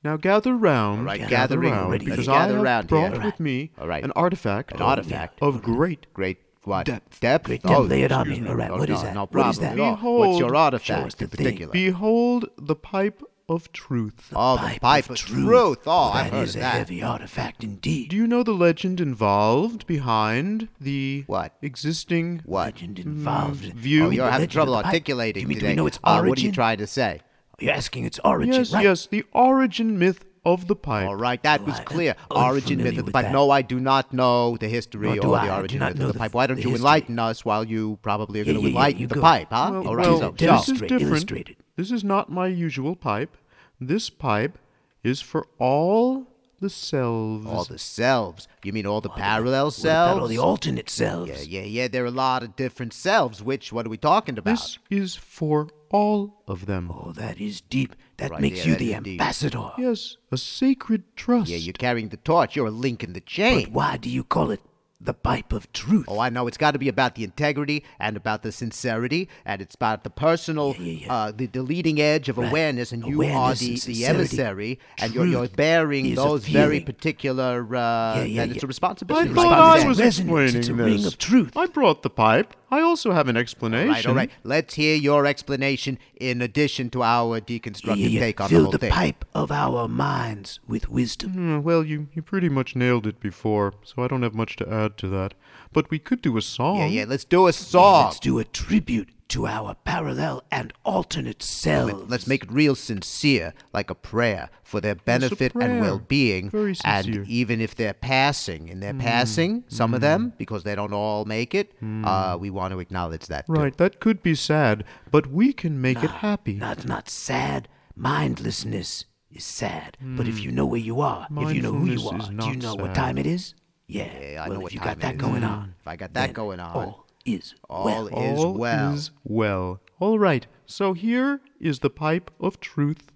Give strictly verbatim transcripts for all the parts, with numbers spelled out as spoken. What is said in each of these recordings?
Now gather round, All right, gather gathering round, already. because Let's I gather have round brought here. with me All right. an artifact, An artifact. of great, Great what? Depth. Depth? Great Oh, depth. Lay it on excuse me. All right, Oh, what no, is that? No What problem is that? at all. Behold. What's your Show us artifact the in thing. particular? behold the pipe of truth. Oh, the Pipe pipe of of truth. truth. Oh, I've That heard is of a that. heavy artifact indeed. Do you know the legend involved behind the What? existing What? Legend involved. view? Oh, you're The having legend trouble of the pipe. articulating Do you mean, today. do we know its Uh, origin? what are you trying to say? You're asking its origin, Yes, right? yes, the origin myth of the pipe. All right, that was Right, clear. I'm Origin myth unfamiliar of the with pipe. that. No, I do not know the history Nor or do the I. I do origin not myth know of the the- pipe. Why don't the you history. enlighten us while you probably are Yeah, going to yeah, yeah, enlighten you the go. pipe, huh? Well, All right, well, so, this so. is Illustrate, different. illustrate it. This is not my usual pipe. This pipe is for all the selves. all the selves. You mean all the What parallel about selves? all the alternate selves? Yeah, yeah, yeah. There are a lot of different selves. Which, what are we talking about? This is for all of them. Oh, that is deep. That Right, makes yeah, you that the is deep. ambassador. Yes, a sacred trust. Yeah, you're carrying the torch. You're a link in the chain. But why do you call it the pipe of truth? Oh, I know. It's got to be about the integrity and about the sincerity, and it's about the personal, Yeah, yeah, yeah. Uh, the, the leading edge of Right. awareness, and you Awareness are and the, the sincerity. emissary, and you're, you're Truth bearing is a those very feeling. particular, uh, Yeah, yeah, and it's yeah. a I responsibility. thought Responsibility. I was Resonance. explaining It's a this. ring of truth. I brought the pipe. I also have an explanation. All right, all right. Let's hear your explanation in addition to our deconstructed Yeah, yeah, yeah. take on Fill the whole the thing. pipe of our minds with wisdom. Hmm, well, you, you pretty much nailed it before, so I don't have much to add to that. But we could do a song. Yeah, yeah. Let's do a Yeah, song. let's do a tribute to our parallel and alternate selves. Let's make it real sincere, like a prayer for their benefit and prayer. well-being. Very sincere. And even if they're passing, and they're passing, some of them, because they don't all make it, uh, we want to acknowledge that. too. Right, that could be sad, but we can make it happy. Not not sad. Mindlessness is sad. But if you know where you are, if you know who you Mindfulness are, is do you not know what sad. time it is? Yeah. Yeah, I well, know if what you time got that it is. going Mm. on, If I got that then going on, all is all well. is All well. is well. All right, so here is the pipe of truth.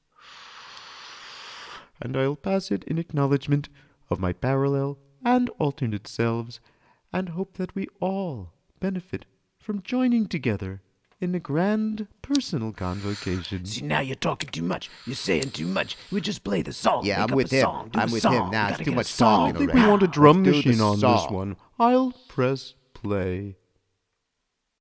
And I'll pass it in acknowledgement of my parallel and alternate selves, and hope that we all benefit from joining together in a grand personal convocation. See, now you're talking too much. You're saying too much. We just play the song. Yeah, Make I'm up with a him. Song. Do I'm a with song. him now. We It's gotta too get a much song. talking I think already. we want a drum Let's do the machine on this song. one. I'll press play.